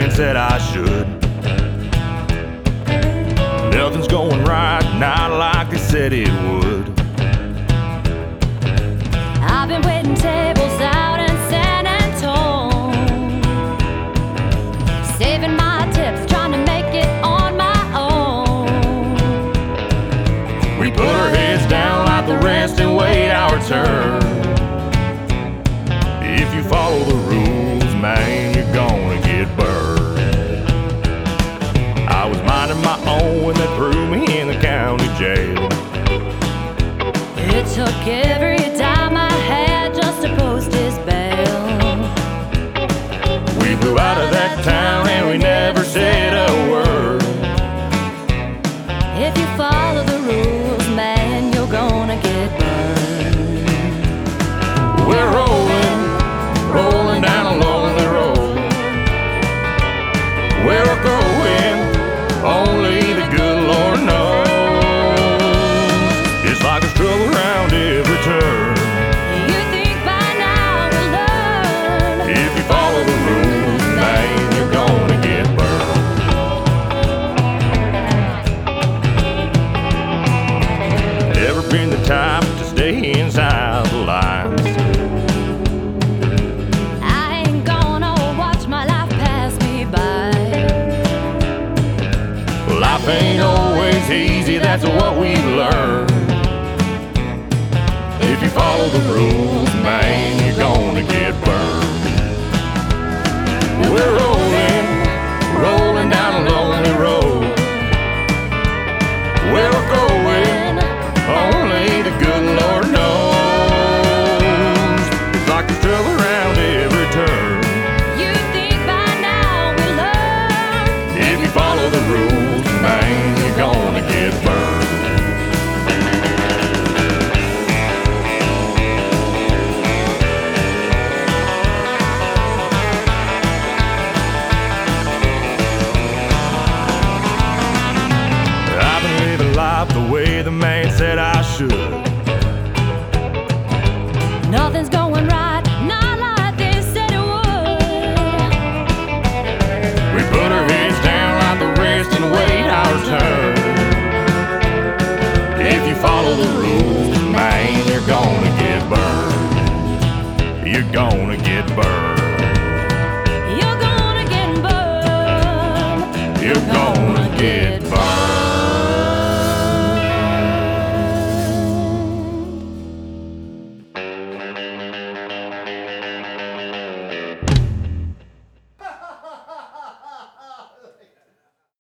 man said I should. Nothing's going right, not like they said it would. I've been waiting tables out in San Antone, saving my tips, trying to make it on my own. We put our heads down like the rest and wait our turn. If you follow the rules, man, you're gonna get burned. I was minding my own when they threw me in the county jail. It took every dime I had just to post his bail. We flew out of that town and we never said a word. If you follow the rules, man, you're gonna get burned. We're rolling down a lonely road. Where we're going, only the good Lord knows. It's like there's trouble around every turn. You think by now we'll learn. If you follow the rules, man, you're gonna get burned. Ever been the type to stay inside the lines? I ain't gonna watch my life pass me by. Life ain't always easy, that's what we've learned. If you follow the rules, man, you're gonna get burned. We're rolling down a lonely road. Where we're going, only the good Lord knows. It's like there's trouble around every turn. You think by now we'll learn. If you follow the rules, man, you're gonna get burned. I've been living life the way the man said I should. Nothing's going right, not like they said it would. We put our heads down like the rest and wait our turn. If you follow the rules, man, you're gonna get burned. You're gonna get burned. You're gonna get burned. You're gonna